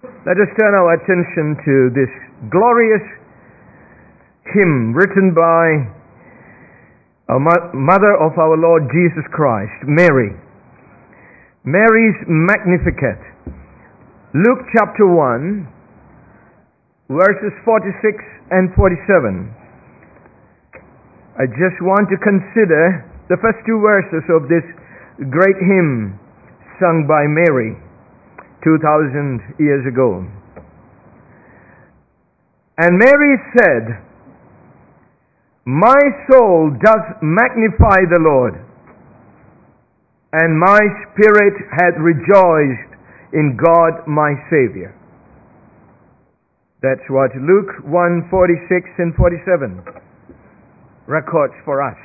Let us turn our attention to this glorious hymn written by a mother of our Lord Jesus Christ, Mary. Mary's Magnificat. Luke chapter 1, verses 46 and 47. I just want to consider the first two verses of this great hymn sung by Mary 2,000 years ago. And Mary said, "My soul doth magnify the Lord, and my spirit hath rejoiced in God my Savior." That's what Luke 1:46 and 47 records for us.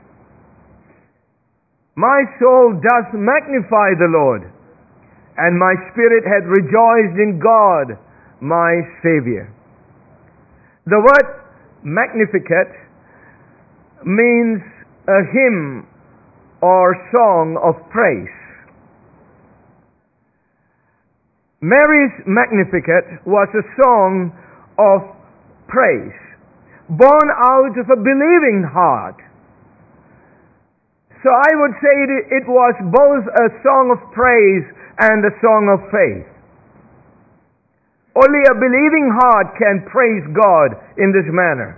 My soul doth magnify the Lord, and my spirit hath rejoiced in God my Savior. The word Magnificat means a hymn or song of praise. Mary's Magnificat was a song of praise, born out of a believing heart. So I would say it was both a song of praise and a song of faith. Only a believing heart can praise God in this manner.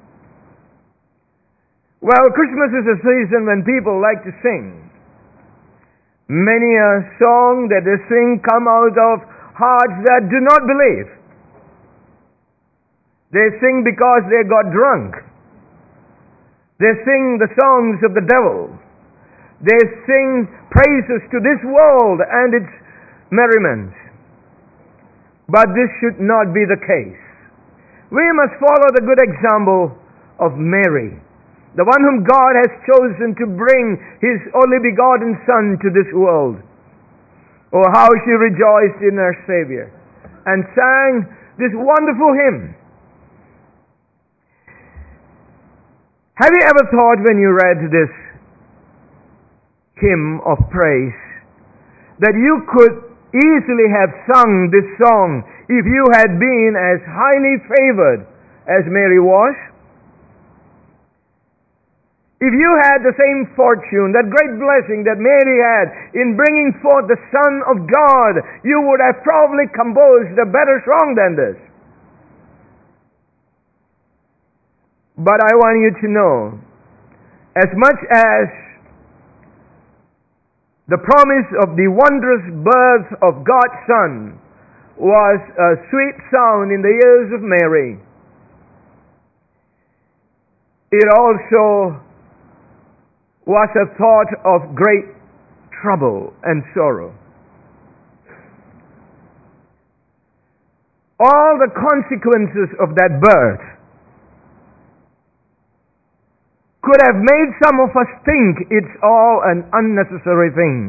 Well, Christmas is a season when people like to sing. Many a song that they sing come out of hearts that do not believe. They sing because they got drunk. They sing the songs of the devil. They sing praises to this world and its merriments. But this should not be the case. We must follow the good example of Mary, the one whom God has chosen to bring His only begotten Son to this world. Oh, how she rejoiced in her Savior and sang this wonderful hymn. Have you ever thought when you read this hymn of praise that you could easily have sung this song if you had been as highly favored as Mary was? If you had the same fortune, that great blessing that Mary had in bringing forth the Son of God, you would have probably composed a better song than this. But I want you to know, as much as the promise of the wondrous birth of God's Son was a sweet sound in the ears of Mary, it also was a thought of great trouble and sorrow. All the consequences of that birth could have made some of us think it's all an unnecessary thing.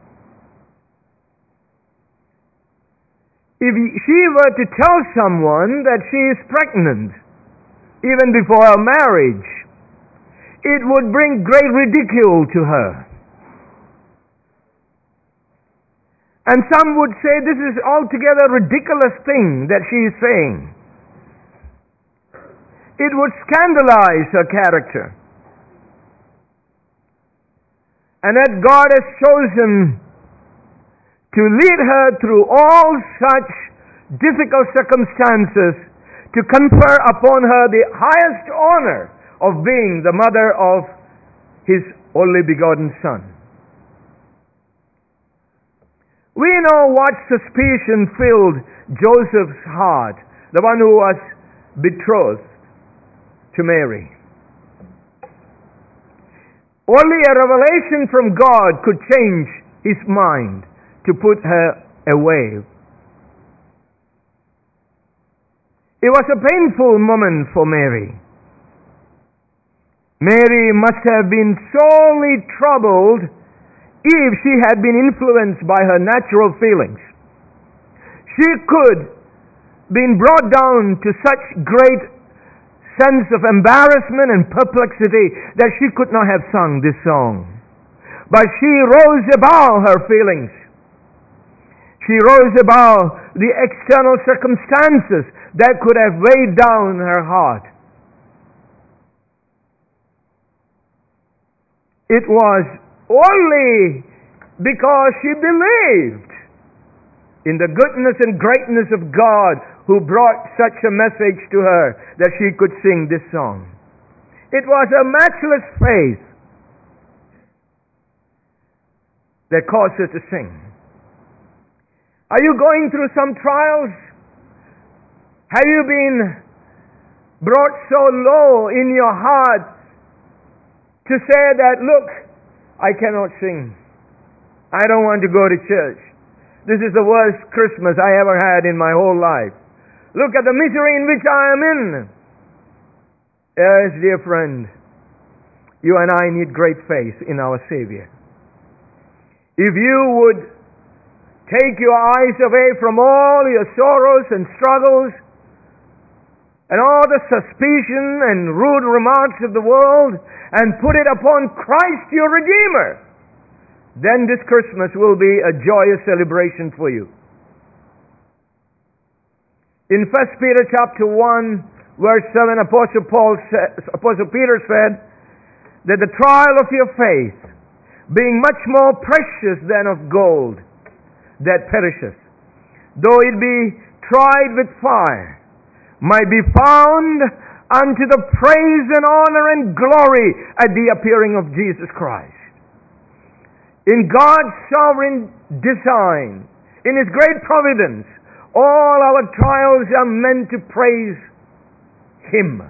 If she were to tell someone that she is pregnant, even before her marriage, it would bring great ridicule to her. And some would say this is altogether a ridiculous thing that she is saying. It would scandalize her character. And that God has chosen to lead her through all such difficult circumstances to confer upon her the highest honor of being the mother of His only begotten Son. We know what suspicion filled Joseph's heart, the one who was betrothed to Mary. Only a revelation from God could change his mind to put her away. It was a painful moment for Mary. Mary must have been sorely troubled if she had been influenced by her natural feelings. She could been brought down to such great sense of embarrassment and perplexity that she could not have sung this song. But she rose above her feelings. She rose above the external circumstances that could have weighed down her heart. It was only because she believed in the goodness and greatness of God who brought such a message to her that she could sing this song. It was a matchless faith that caused her to sing. Are you going through some trials? Have you been brought so low in your heart to say that, look, I cannot sing. I don't want to go to church. This is the worst Christmas I ever had in my whole life. Look at the misery in which I am in. Yes, dear friend, you and I need great faith in our Savior. If you would take your eyes away from all your sorrows and struggles and all the suspicion and rude remarks of the world and put it upon Christ your Redeemer, then this Christmas will be a joyous celebration for you. In 1 Peter chapter 1, verse 7, Apostle Peter said that the trial of your faith, being much more precious than of gold that perisheth, though it be tried with fire, might be found unto the praise and honor and glory at the appearing of Jesus Christ. In God's sovereign design, in His great providence, all our trials are meant to praise Him.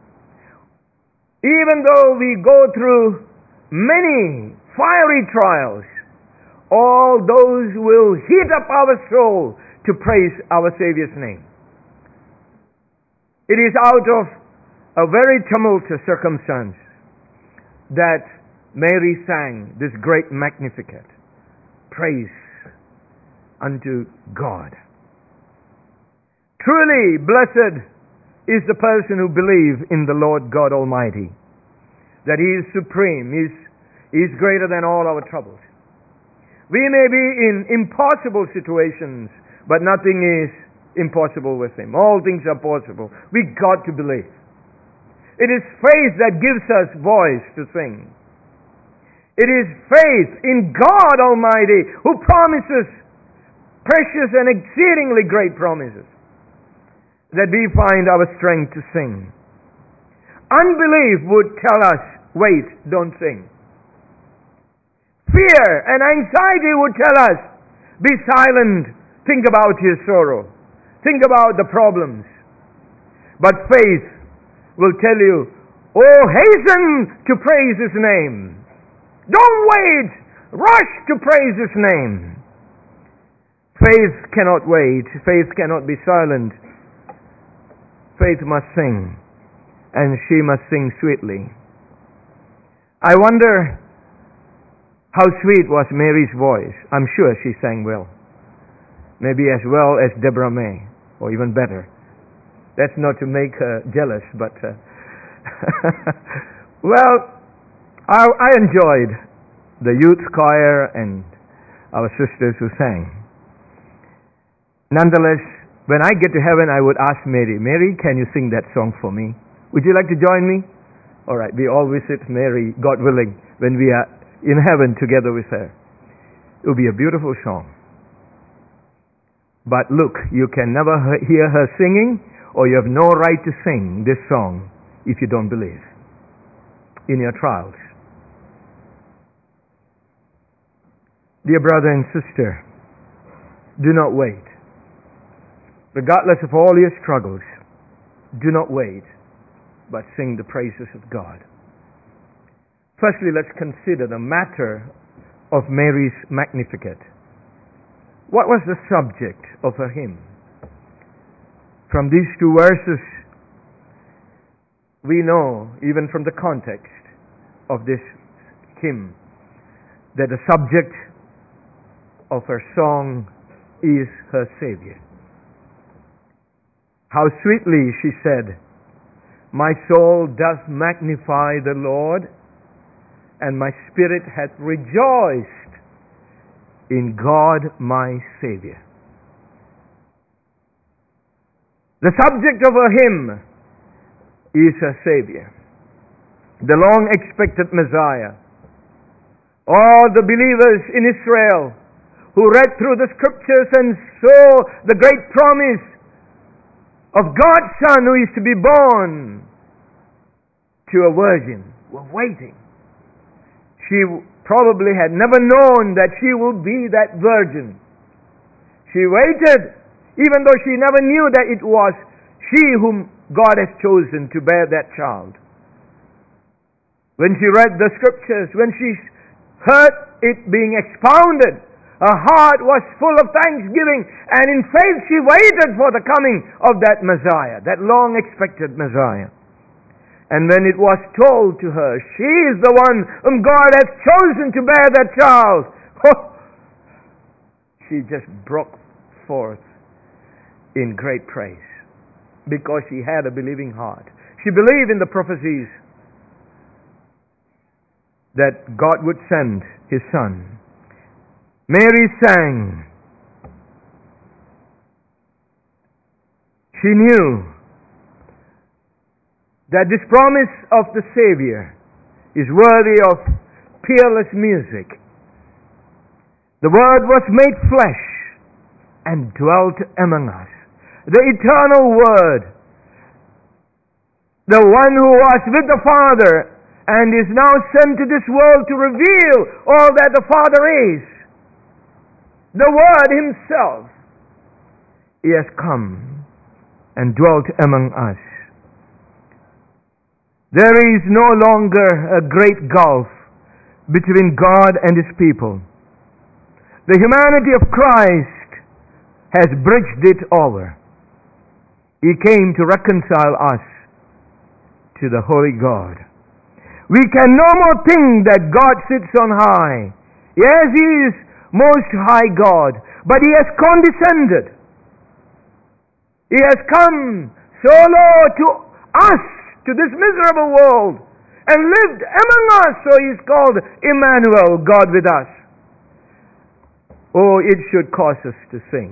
Even though we go through many fiery trials, all those will heat up our soul to praise our Savior's name. It is out of a very tumultuous circumstance that Mary sang this great Magnificat, praise unto God. Truly blessed is the person who believes in the Lord God Almighty, that He is supreme, He is greater than all our troubles. We may be in impossible situations, but nothing is impossible with Him. All things are possible. We got to believe. It is faith that gives us voice to sing. It is faith in God Almighty who promises precious and exceedingly great promises that we find our strength to sing. Unbelief would tell us, wait, don't sing. Fear and anxiety would tell us, be silent, think about your sorrow, think about the problems. But faith will tell you, oh, hasten to praise His name. Don't wait, rush to praise His name. Faith cannot wait, faith cannot be silent. Faith must sing, and she must sing sweetly. I wonder how sweet was Mary's voice. I'm sure she sang well. Maybe as well as Deborah May, or even better. That's not to make her jealous, but well, I enjoyed the youth choir and our sisters who sang. Nonetheless, when I get to heaven, I would ask Mary, can you sing that song for me? Would you like to join me? All right, we all visit Mary, God willing, when we are in heaven together with her. It will be a beautiful song. But look, you can never hear her singing, or you have no right to sing this song if you don't believe in your trials. Dear brother and sister, do not wait. Regardless of all your struggles, do not wait, but sing the praises of God. Firstly, let's consider the matter of Mary's Magnificat. What was the subject of her hymn? From these two verses, we know, even from the context of this hymn, that the subject of her song is her Savior. How sweetly she said, my soul doth magnify the Lord, and my spirit hath rejoiced in God my Savior. The subject of her hymn is her Savior, the long-expected Messiah. All the believers in Israel who read through the scriptures and saw the great promise of God's Son who is to be born to a virgin were waiting. She probably had never known that she would be that virgin. She waited, even though she never knew that it was she whom God has chosen to bear that child. When she read the scriptures, when she heard it being expounded, her heart was full of thanksgiving, and in faith she waited for the coming of that Messiah, that long-expected Messiah. And when it was told to her, she is the one whom God has chosen to bear that child, she just broke forth in great praise, because she had a believing heart. She believed in the prophecies that God would send His Son. Mary sang. She knew that this promise of the Savior is worthy of peerless music. The Word was made flesh and dwelt among us. The eternal Word, the one who was with the Father and is now sent to this world to reveal all that the Father is. The Word Himself, He has come and dwelt among us. There is no longer a great gulf between God and His people. The humanity of Christ has bridged it over. He came to reconcile us to the Holy God. We can no more think that God sits on high. Yes, He is Most High God, but He has condescended. He has come so low to us, to this miserable world, and lived among us, so He is called Emmanuel, God with us. Oh, it should cause us to sing.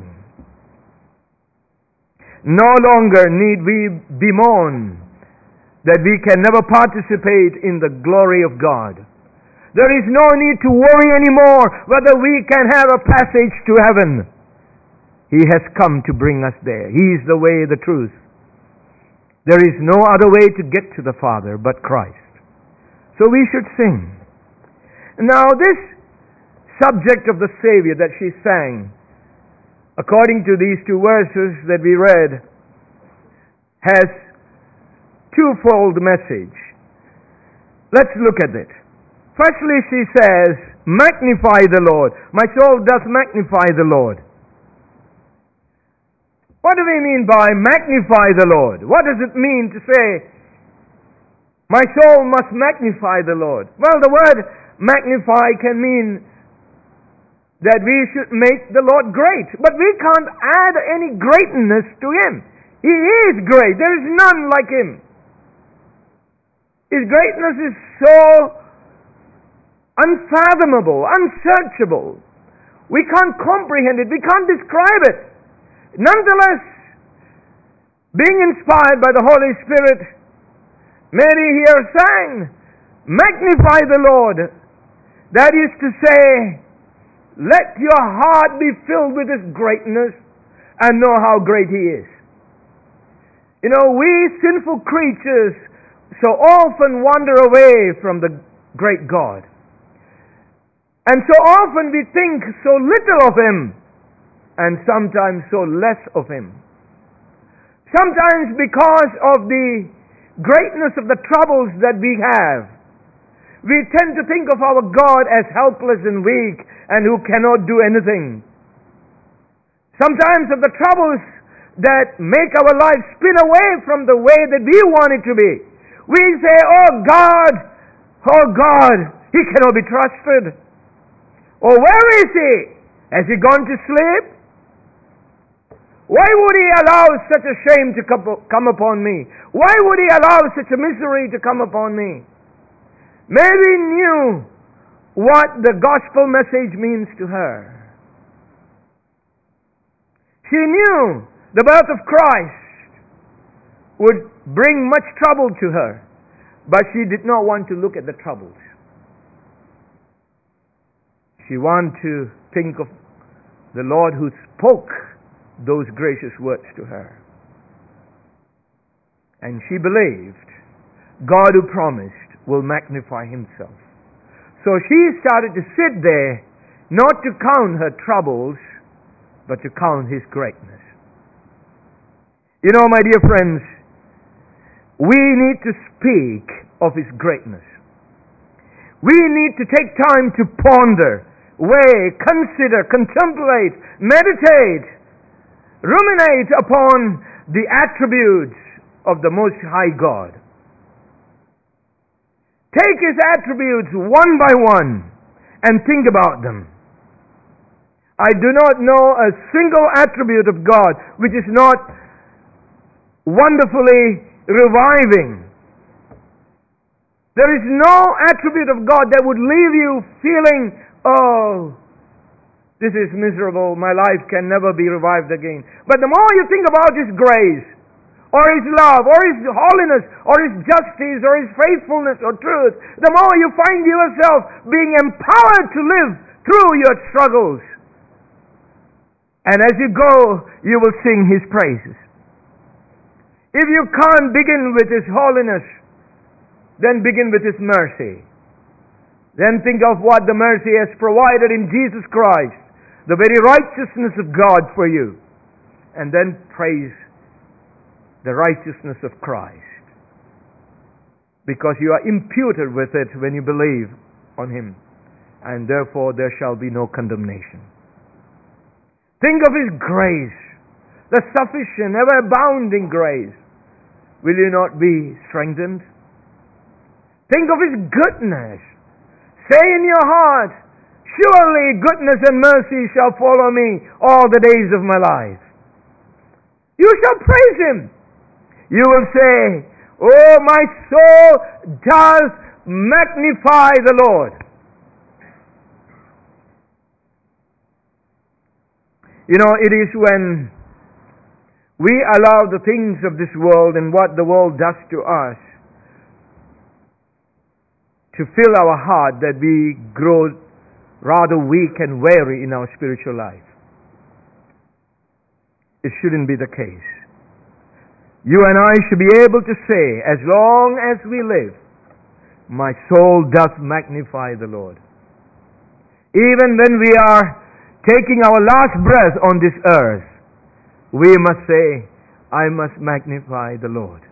No longer need we bemoan that we can never participate in the glory of God. There is no need to worry anymore whether we can have a passage to heaven. He has come to bring us there. He is the way, the truth. There is no other way to get to the Father but Christ. So we should sing. Now this subject of the Savior that she sang, according to these two verses that we read, has twofold message. Let's look at it. Firstly, she says, magnify the Lord. My soul does magnify the Lord. What do we mean by magnify the Lord? What does it mean to say, my soul must magnify the Lord? Well, the word magnify can mean that we should make the Lord great. But we can't add any greatness to Him. He is great. There is none like Him. His greatness is so unfathomable, unsearchable. We can't comprehend it. We can't describe it. Nonetheless, being inspired by the Holy Spirit, Mary here sang, magnify the Lord. That is to say, let your heart be filled with His greatness and know how great He is. You know, we sinful creatures so often wander away from the great God. And so often we think so little of Him, and sometimes so less of Him. Sometimes because of the greatness of the troubles that we have, we tend to think of our God as helpless and weak and who cannot do anything. Sometimes of the troubles that make our lives spin away from the way that we want it to be. We say, oh God, He cannot be trusted. Or where is He? Has He gone to sleep? Why would He allow such a shame to come upon me? Why would He allow such a misery to come upon me? Mary knew what the gospel message means to her. She knew the birth of Christ would bring much trouble to her, but she did not want to look at the troubles. She wanted to think of the Lord who spoke those gracious words to her. And she believed God who promised will magnify himself. So she started to sit there, not to count her troubles, but to count his greatness. You know, my dear friends, we need to speak of his greatness. We need to take time to ponder, weigh, consider, contemplate, meditate, ruminate upon the attributes of the Most High God. Take his attributes one by one and think about them. I do not know a single attribute of God which is not wonderfully reviving. There is no attribute of God that would leave you feeling, oh, this is miserable, my life can never be revived again. But the more you think about his grace, or his love, or his holiness, or his justice, or his faithfulness, or truth, the more you find yourself being empowered to live through your struggles. And as you go, you will sing his praises. If you can't begin with his holiness, then begin with his mercy. Then think of what the mercy has provided in Jesus Christ, the very righteousness of God for you. And then praise the righteousness of Christ, because you are imputed with it when you believe on him, and therefore there shall be no condemnation. Think of his grace, the sufficient, ever abounding grace. Will you not be strengthened? Think of his goodness. Say in your heart, surely goodness and mercy shall follow me all the days of my life. You shall praise him. You will say, oh, my soul does magnify the Lord. You know, it is when we allow the things of this world and what the world does to us to fill our heart that we grow rather weak and weary in our spiritual life. It shouldn't be the case. You and I should be able to say, as long as we live, my soul doth magnify the Lord. Even when we are taking our last breath on this earth, we must say, I must magnify the Lord.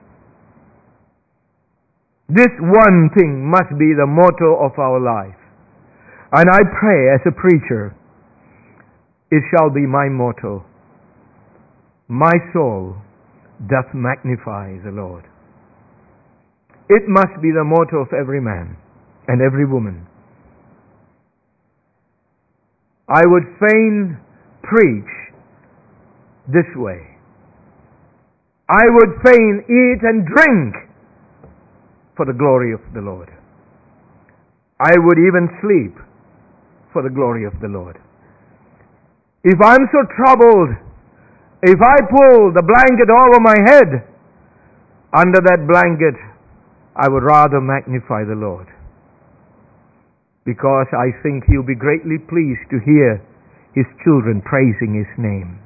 This one thing must be the motto of our life. And I pray as a preacher, it shall be my motto. My soul doth magnify the Lord. It must be the motto of every man and every woman. I would fain preach this way. I would fain eat and drink for the glory of the Lord. I would even sleep for the glory of the Lord. If I'm so troubled, if I pull the blanket over my head, under that blanket, I would rather magnify the Lord. Because I think He'll be greatly pleased to hear His children praising His name.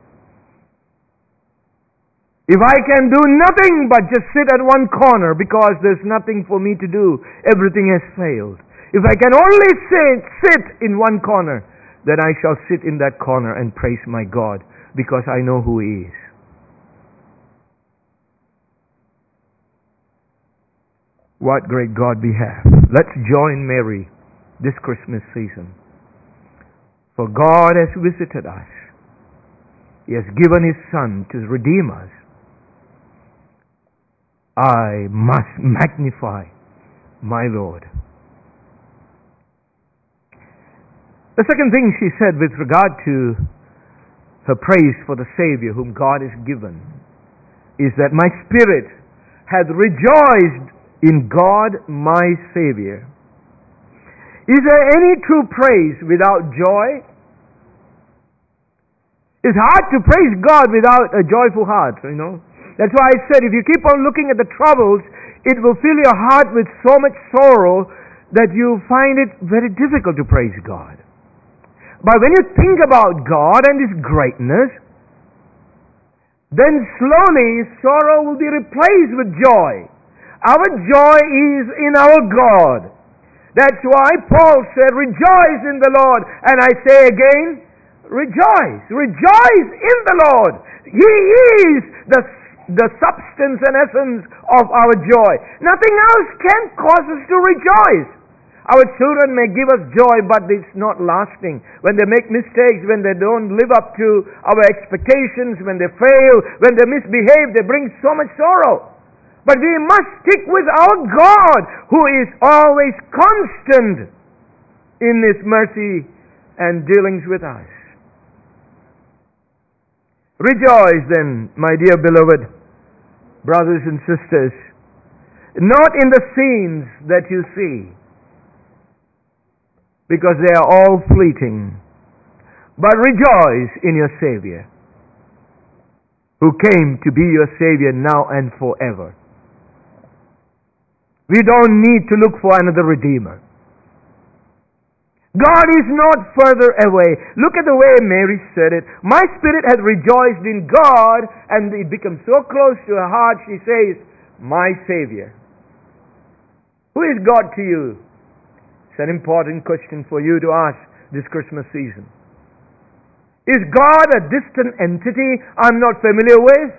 If I can do nothing but just sit at one corner because there's nothing for me to do, everything has failed. If I can only sit in one corner, then I shall sit in that corner and praise my God, because I know who He is. What great God we have. Let's join Mary this Christmas season. For God has visited us. He has given His Son to redeem us. I must magnify my Lord. The second thing she said with regard to her praise for the Savior whom God has given is that my spirit hath rejoiced in God my Savior. Is there any true praise without joy? It's hard to praise God without a joyful heart, you know. That's why I said if you keep on looking at the troubles, it will fill your heart with so much sorrow that you find it very difficult to praise God. But when you think about God and His greatness, then slowly sorrow will be replaced with joy. Our joy is in our God. That's why Paul said, rejoice in the Lord. And I say again, rejoice. Rejoice in the Lord. He is the substance and essence of our joy. Nothing else can cause us to rejoice. Our children may give us joy, but it's not lasting. When they make mistakes, when they don't live up to our expectations, when they fail, when they misbehave, they bring so much sorrow. But we must stick with our God, who is always constant in His mercy and dealings with us. Rejoice then, my dear beloved brothers and sisters, not in the scenes that you see, because they are all fleeting, but rejoice in your Savior, who came to be your Savior now and forever. We don't need to look for another Redeemer. God is not further away. Look at the way Mary said it. My spirit has rejoiced in God, and it becomes so close to her heart, she says, my Savior. Who is God to you? It's an important question for you to ask this Christmas season. Is God a distant entity I'm not familiar with?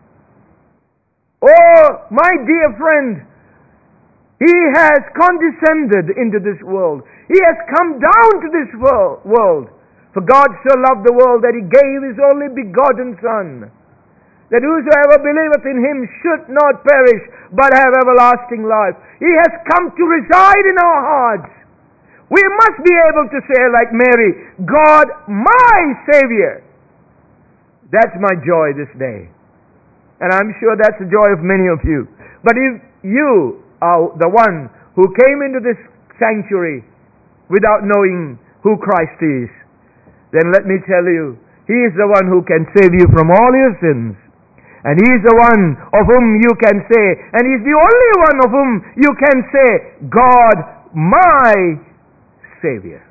Oh, my dear friend, He has condescended into this world. He has come down to this world. For God so loved the world that He gave His only begotten Son, that whosoever believeth in Him should not perish, but have everlasting life. He has come to reside in our hearts. We must be able to say like Mary, God, my Savior. That's my joy this day. And I'm sure that's the joy of many of you. But if you are the one who came into this sanctuary without knowing who Christ is, then let me tell you, He is the one who can save you from all your sins. And He is the one of whom you can say, and He is the only one of whom you can say, God, my Savior.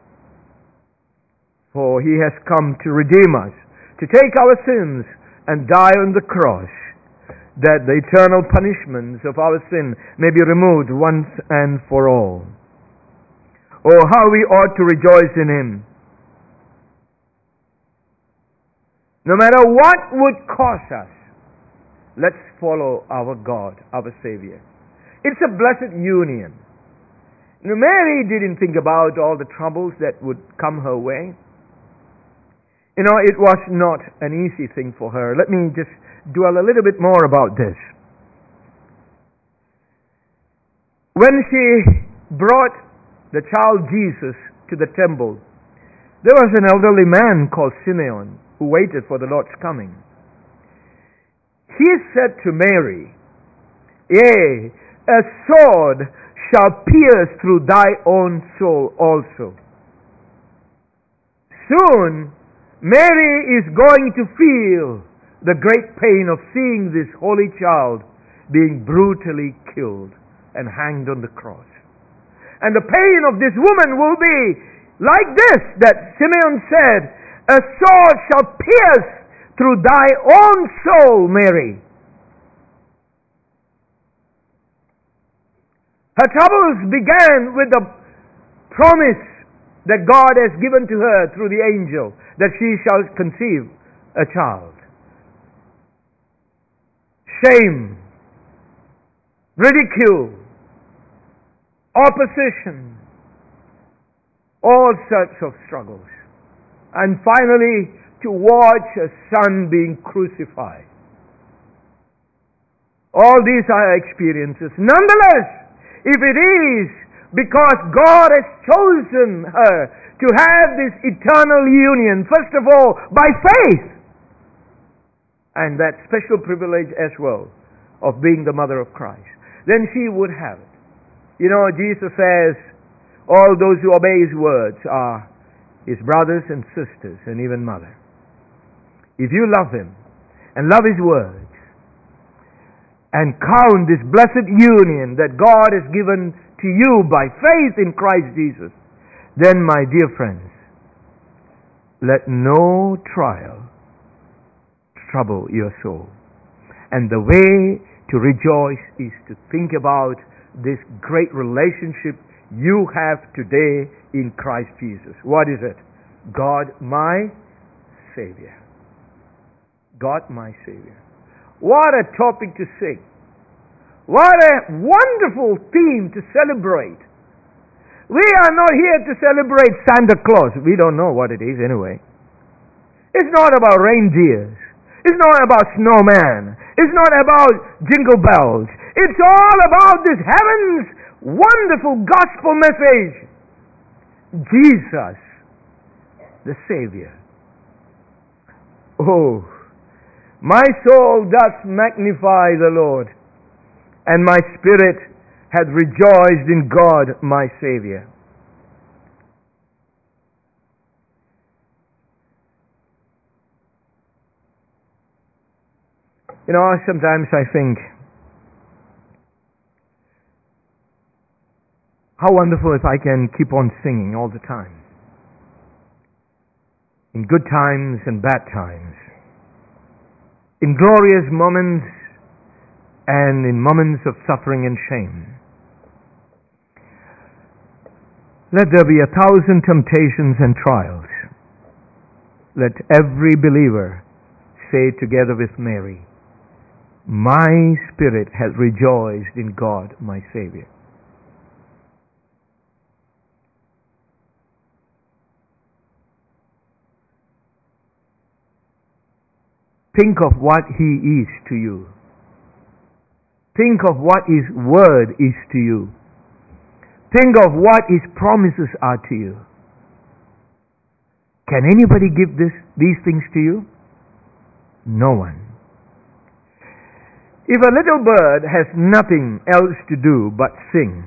For He has come to redeem us, to take our sins and die on the cross, that the eternal punishments of our sin may be removed once and for all. Oh, how we ought to rejoice in Him. No matter what would cost us, let's follow our God, our Savior. It's a blessed union. Now, Mary didn't think about all the troubles that would come her way. You know, it was not an easy thing for her. Let me just dwell a little bit more about this. When she brought the child Jesus to the temple, there was an elderly man called Simeon who waited for the Lord's coming. He said to Mary, yea, a sword shall pierce through thy own soul also. Soon, Mary is going to feel the great pain of seeing this holy child being brutally killed and hanged on the cross. And the pain of this woman will be like this, that Simeon said, a sword shall pierce through thy own soul, Mary. Her troubles began with the promise that God has given to her through the angel, that she shall conceive a child. Shame, ridicule, opposition, all sorts of struggles. And finally, to watch a son being crucified. All these are experiences. Nonetheless, if it is because God has chosen her to have this eternal union, first of all, by faith, and that special privilege as well of being the mother of Christ, then she would have it. You know, Jesus says, all those who obey His words are His brothers and sisters and even mother. If you love Him and love His words, and count this blessed union that God has given to you by faith in Christ Jesus, then, my dear friends, let no trial trouble your soul. And the way to rejoice is to think about this great relationship you have today in Christ Jesus. What is it? God my Savior. God my Savior. What a topic to sing. What a wonderful theme to celebrate. We are not here to celebrate Santa Claus. We don't know what it is anyway. It's not about reindeers. It's not about snowman. It's not about jingle bells. It's all about this heaven's wonderful gospel message. Jesus, the Savior. Oh, my soul doth magnify the Lord, and my spirit hath rejoiced in God my Savior. You know, sometimes I think, how wonderful if I can keep on singing all the time. In good times and bad times. In glorious moments and in moments of suffering and shame. Let there be 1,000 temptations and trials. Let every believer say together with Mary, my spirit has rejoiced in God my Savior. Think of what He is to you. Think of what His word is to you. Think of what His promises are to you. Can anybody give these things to you? No one. If a little bird has nothing else to do but sing,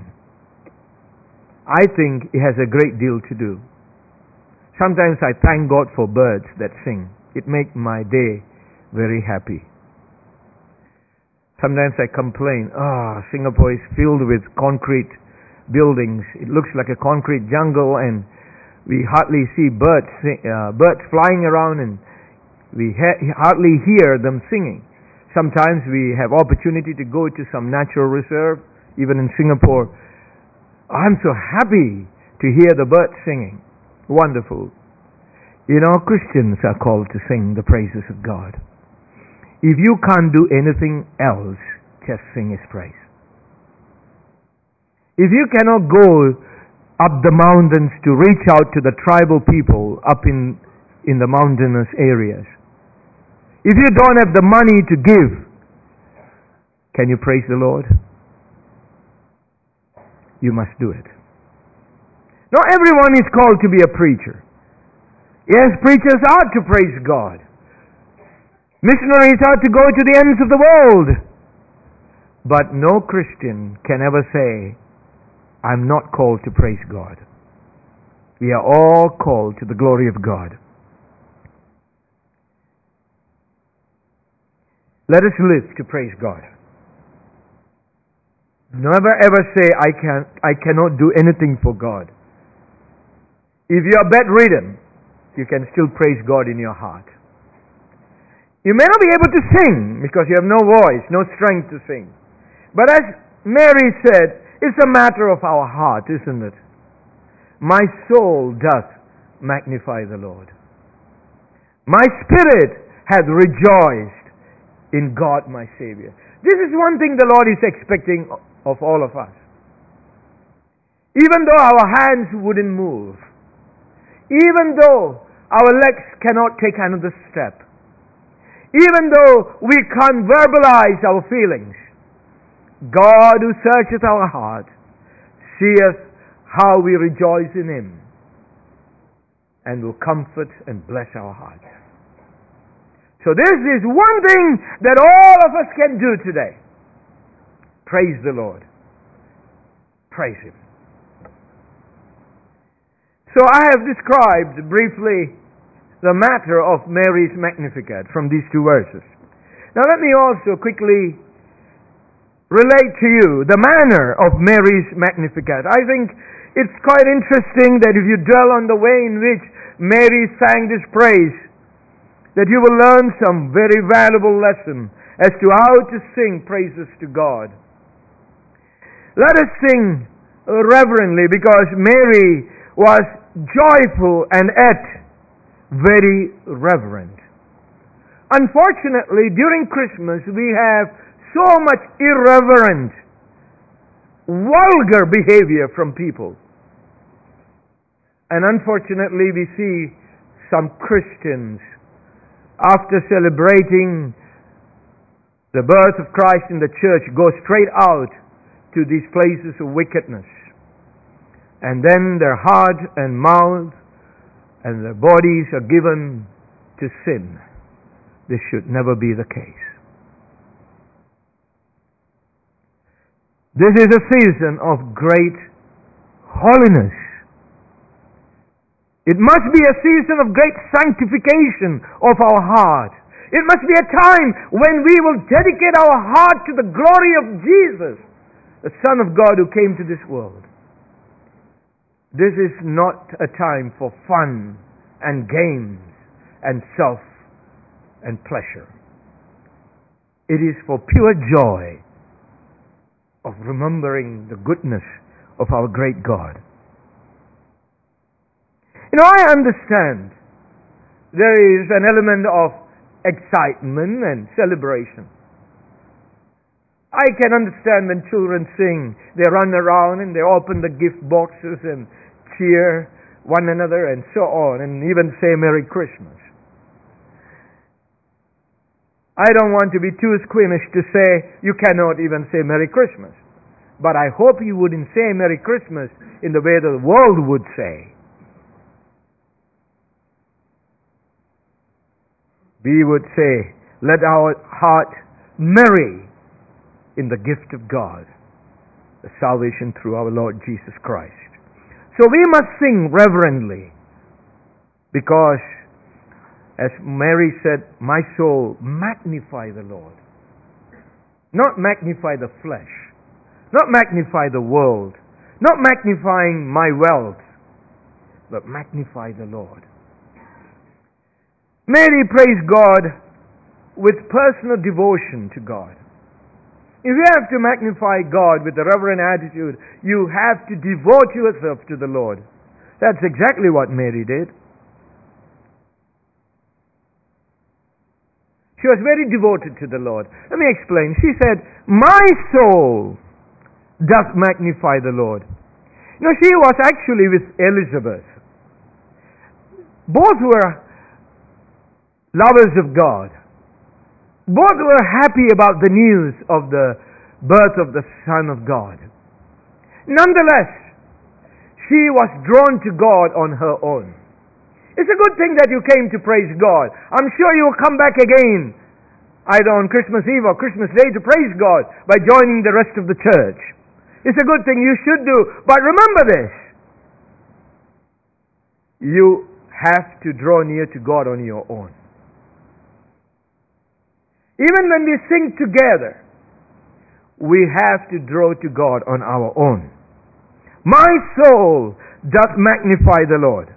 I think it has a great deal to do. Sometimes I thank God for birds that sing. It makes my day very happy. Sometimes I complain, Singapore is filled with concrete buildings. It looks like a concrete jungle, and we hardly see birds flying around, and we hardly hear them singing. Sometimes we have opportunity to go to some natural reserve, even in Singapore. I'm so happy to hear the birds singing. Wonderful. You know, Christians are called to sing the praises of God. If you can't do anything else, just sing His praise. If you cannot go up the mountains to reach out to the tribal people up in the mountainous areas, if you don't have the money to give, can you praise the Lord? You must do it. Not everyone is called to be a preacher. Yes, preachers are to praise God. Missionaries are to go to the ends of the world. But no Christian can ever say, I'm not called to praise God. We are all called to the glory of God. Let us live to praise God. Never ever say, I cannot do anything for God. If you are bedridden, you can still praise God in your heart. You may not be able to sing because you have no voice, no strength to sing. But as Mary said, it's a matter of our heart, isn't it? My soul doth magnify the Lord. My spirit hath rejoiced in God my Savior. This is one thing the Lord is expecting of all of us. Even though our hands wouldn't move, even though our legs cannot take another step, even though we can't verbalize our feelings, God who searcheth our heart seeth how we rejoice in Him and will comfort and bless our hearts. So this is one thing that all of us can do today. Praise the Lord. Praise Him. So I have described briefly the matter of Mary's Magnificat from these two verses. Now let me also quickly relate to you the manner of Mary's Magnificat. I think it's quite interesting that if you dwell on the way in which Mary sang this praise, that you will learn some very valuable lesson as to how to sing praises to God. Let us sing reverently, because Mary was joyful and yet very reverent. Unfortunately, during Christmas we have so much irreverent, vulgar behavior from people. And unfortunately we see some Christians, after celebrating the birth of Christ in the church, go straight out to these places of wickedness. And then their heart and mouth and their bodies are given to sin. This should never be the case. This is a season of great holiness. It must be a season of great sanctification of our heart. It must be a time when we will dedicate our heart to the glory of Jesus, the Son of God who came to this world. This is not a time for fun and games and self and pleasure. It is for pure joy of remembering the goodness of our great God. I understand there is an element of excitement and celebration. I can understand when children sing, they run around and they open the gift boxes and cheer one another and so on, and even say Merry Christmas. I don't want to be too squeamish to say you cannot even say Merry Christmas. But I hope you wouldn't say Merry Christmas in the way the world would say. We would say, let our heart merry in the gift of God, the salvation through our Lord Jesus Christ. So we must sing reverently, because as Mary said, my soul magnify the Lord. Not magnify the flesh, not magnify the world, not magnifying my wealth, but magnify the Lord. Mary praised God with personal devotion to God. If you have to magnify God with a reverent attitude, you have to devote yourself to the Lord. That's exactly what Mary did. She was very devoted to the Lord. Let me explain. She said, my soul doth magnify the Lord. She was actually with Elizabeth. Both were lovers of God. Both were happy about the news of the birth of the Son of God. Nonetheless, she was drawn to God on her own. It's a good thing that you came to praise God. I'm sure you will come back again, either on Christmas Eve or Christmas Day, to praise God by joining the rest of the church. It's a good thing you should do. But remember this: you have to draw near to God on your own. Even when we sing together, we have to draw to God on our own. My soul doth magnify the Lord.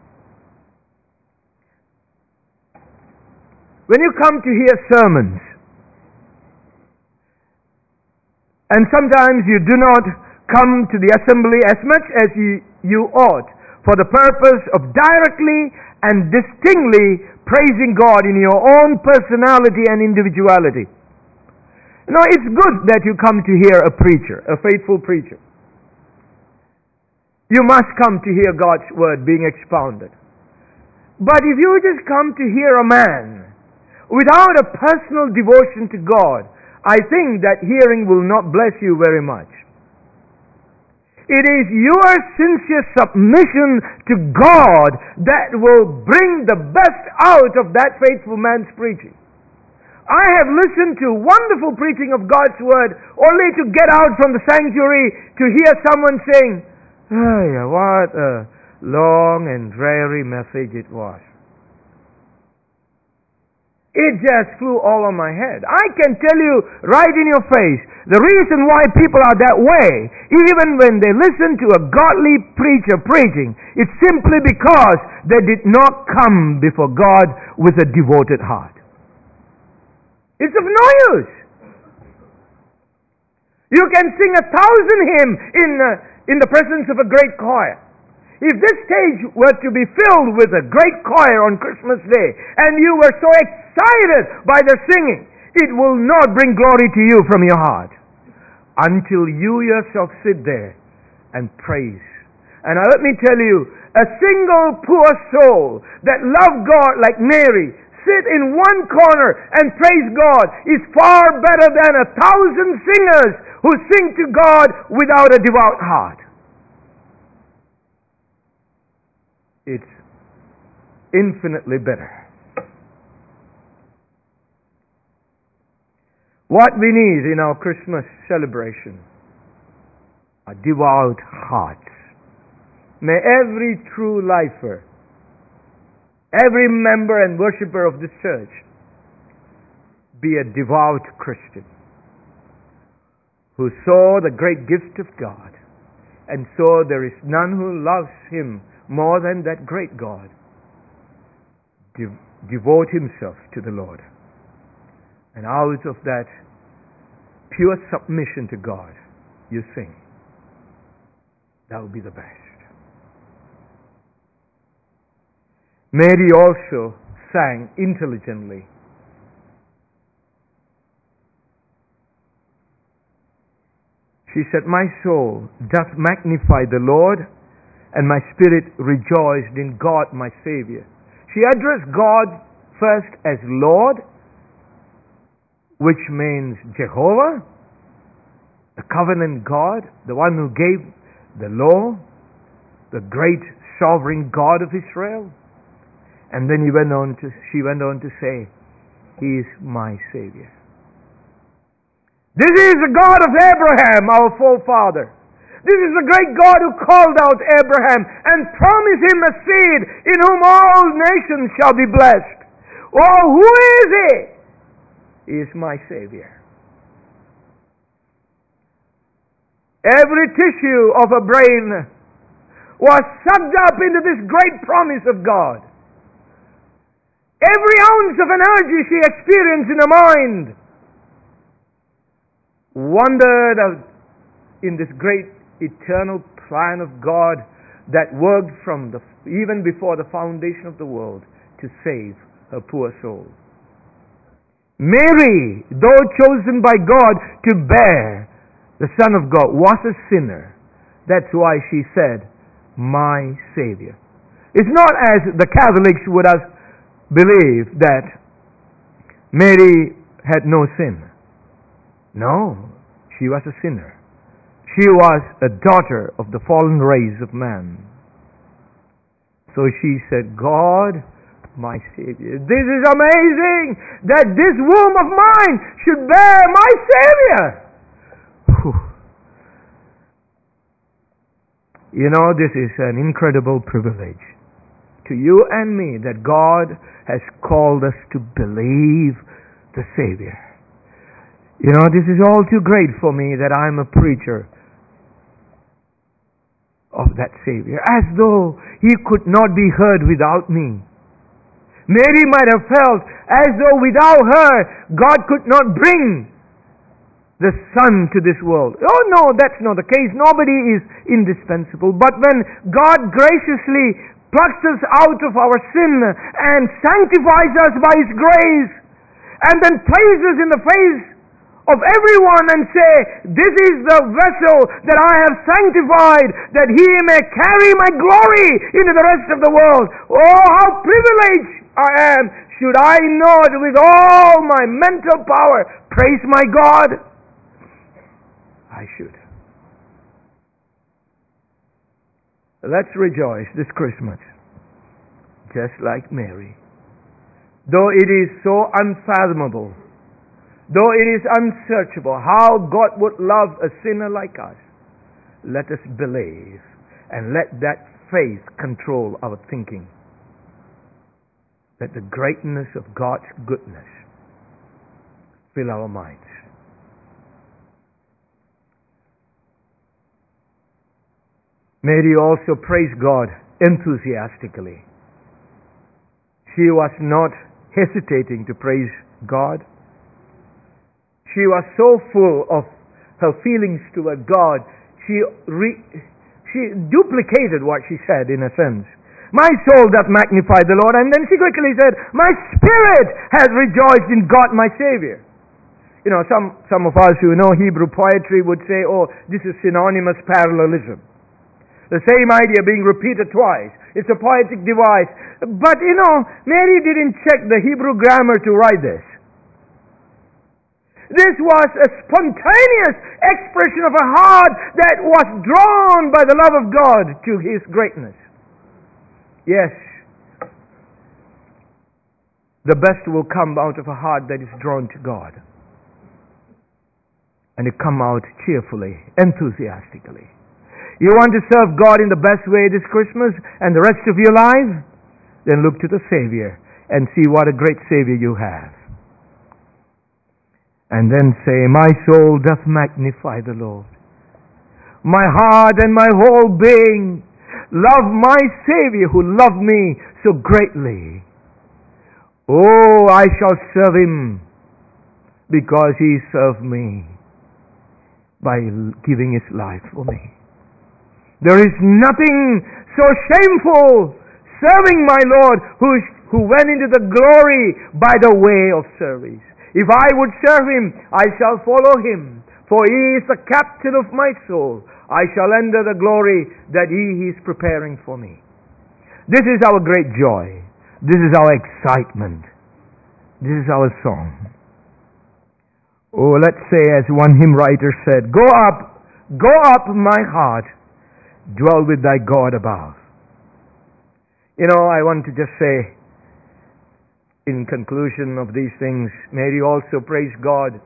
When you come to hear sermons, and sometimes you do not come to the assembly as much as you ought, for the purpose of directly and distinctly praising God in your own personality and individuality. It's good that you come to hear a preacher, a faithful preacher. You must come to hear God's word being expounded. But if you just come to hear a man without a personal devotion to God, I think that hearing will not bless you very much. It is your sincere submission to God that will bring the best out of that faithful man's preaching. I have listened to wonderful preaching of God's word only to get out from the sanctuary to hear someone saying, "Oh, what a long and dreary message it was." It just flew all on my head. I can tell you right in your face, the reason why people are that way, even when they listen to a godly preacher preaching, it's simply because they did not come before God with a devoted heart. It's of no use. You can sing 1,000 hymns in the presence of a great choir. If this stage were to be filled with a great choir on Christmas Day, and you were so excited by their singing, it will not bring glory to you from your heart until you yourself sit there and praise. And let me tell you, a single poor soul that loved God like Mary, sit in one corner and praise God, is far better than 1,000 singers who sing to God without a devout heart. It's infinitely better. What we need in our Christmas celebration are devout hearts. May every true lifer, every member and worshipper of this church be a devout Christian who saw the great gift of God and saw there is none who loves Him more than that great God. Devote himself to the Lord. And out of that pure submission to God, you sing. That will be the best. Mary also sang intelligently. She said, "My soul doth magnify the Lord, and my spirit rejoiced in God my Savior." She addressed God first as Lord, which means Jehovah, the covenant God, the one who gave the law, the great sovereign God of Israel. And then she went on to say, He is my Savior. This is the God of Abraham, our forefather. This is the great God who called out Abraham and promised him a seed in whom all nations shall be blessed. Oh, who is He? He is my Savior. Every tissue of her brain was sucked up into this great promise of God. Every ounce of energy she experienced in her mind wandered out in this great eternal plan of God that worked from even before the foundation of the world to save her poor soul. Mary, though chosen by God to bear the Son of God, was a sinner. That's why she said, "My Savior." It's not as the Catholics would have believed that Mary had no sin. No, she was a sinner. She was a daughter of the fallen race of man. So she said, "God, my Savior." This is amazing that this womb of mine should bear my Savior. Whew. You know, this is an incredible privilege to you and me that God has called us to believe the Savior. You know, this is all too great for me that I'm a preacher of that Savior, as though He could not be heard without me. Mary might have felt as though without her God could not bring the Son to this world. Oh no, that's not the case. Nobody is indispensable. But when God graciously plucks us out of our sin and sanctifies us by His grace, and then places in the face of everyone and say, "This is the vessel that I have sanctified, that He may carry my glory into the rest of the world." Oh, how privileged I am! Should I not, with all my mental power, praise my God? I should. Let's rejoice this Christmas, just like Mary. Though it is so unfathomable, though it is unsearchable how God would love a sinner like us, let us believe and let that faith control our thinking. Let the greatness of God's goodness fill our minds. Mary also praised God enthusiastically. She was not hesitating to praise God. She was so full of her feelings toward God, she duplicated what she said in a sense. My soul doth magnify the Lord. And then she quickly said, my spirit has rejoiced in God my Savior. You know, some of us who know Hebrew poetry would say, oh, this is synonymous parallelism. The same idea being repeated twice. It's a poetic device. But you know, Mary didn't check the Hebrew grammar to write this. This was a spontaneous expression of a heart that was drawn by the love of God to His greatness. Yes, the best will come out of a heart that is drawn to God. And it come out cheerfully, enthusiastically. You want to serve God in the best way this Christmas and the rest of your life? Then look to the Savior and see what a great Savior you have. And then say, my soul doth magnify the Lord. My heart and my whole being love my Savior who loved me so greatly. Oh, I shall serve Him because He served me by giving His life for me. There is nothing so shameful serving my Lord who went into the glory by the way of service. If I would serve Him, I shall follow Him, for He is the captain of my soul. I shall enter the glory that He is preparing for me. This is our great joy. This is our excitement. This is our song. Oh, let's say as one hymn writer said, go up, my heart, dwell with thy God above. You know, I want to just say, in conclusion of these things, Mary also praised God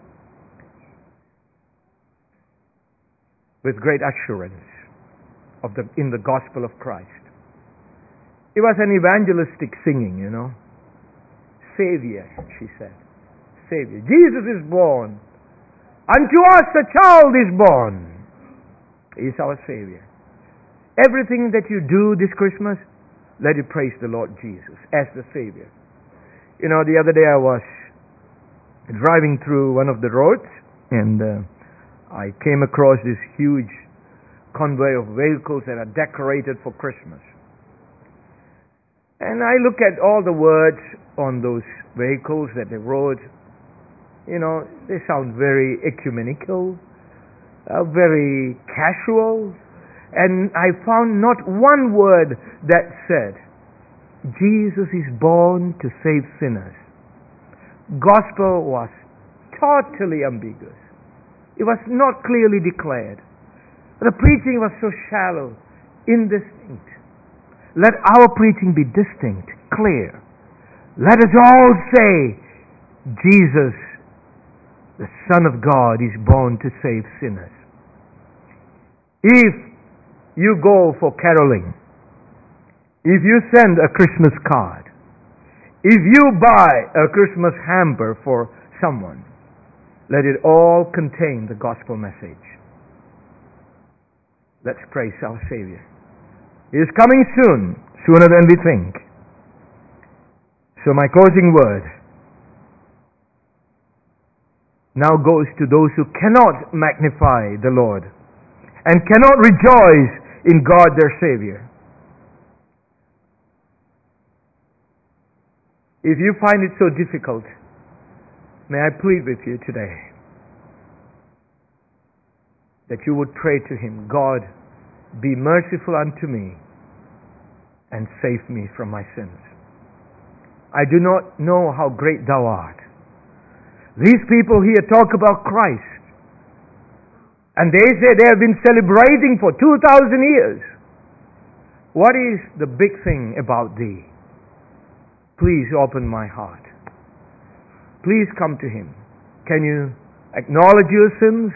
with great assurance in the gospel of Christ. It was an evangelistic singing, you know. Savior, she said. Savior. Jesus is born. Unto us a child is born. He is our Savior. Everything that you do this Christmas, let you praise the Lord Jesus as the Savior. You know, the other day I was driving through one of the roads and I came across this huge convoy of vehicles that are decorated for Christmas. And I look at all the words on those vehicles that they wrote. You know, they sound very ecumenical, very casual. And I found not one word that said, Jesus is born to save sinners. Gospel was totally ambiguous. It was not clearly declared. The preaching was so shallow, indistinct. Let our preaching be distinct, clear. Let us all say, Jesus, the Son of God, is born to save sinners. If you go for caroling, if you send a Christmas card, if you buy a Christmas hamper for someone, let it all contain the gospel message. Let's praise our Savior. He is coming soon, sooner than we think. So my closing word now goes to those who cannot magnify the Lord and cannot rejoice in God their Savior. If you find it so difficult, may I plead with you today that you would pray to Him, God, be merciful unto me and save me from my sins. I do not know how great Thou art. These people here talk about Christ, and they say they have been celebrating for 2,000 years. What is the big thing about Thee? Please open my heart. Please come to Him. Can you acknowledge your sins?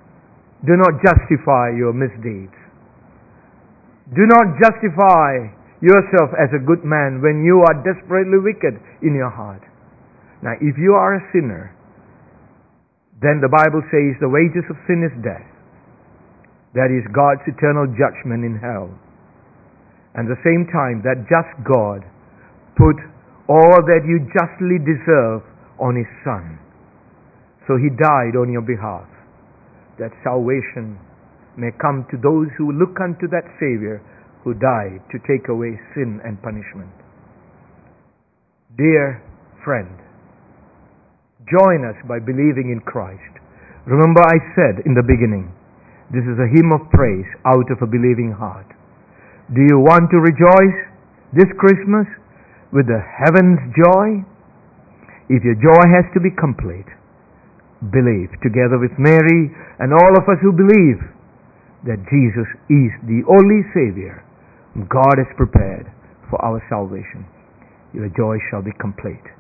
Do not justify your misdeeds. Do not justify yourself as a good man when you are desperately wicked in your heart. Now, if you are a sinner, then the Bible says the wages of sin is death. That is God's eternal judgment in hell. And at the same time, that just God put all that you justly deserve on His Son. So He died on your behalf, that salvation may come to those who look unto that Savior who died to take away sin and punishment. Dear friend, join us by believing in Christ. Remember, I said in the beginning, this is a hymn of praise out of a believing heart. Do you want to rejoice this Christmas with the heaven's joy? If your joy has to be complete, believe together with Mary and all of us who believe that Jesus is the only Savior God has prepared for our salvation. Your joy shall be complete.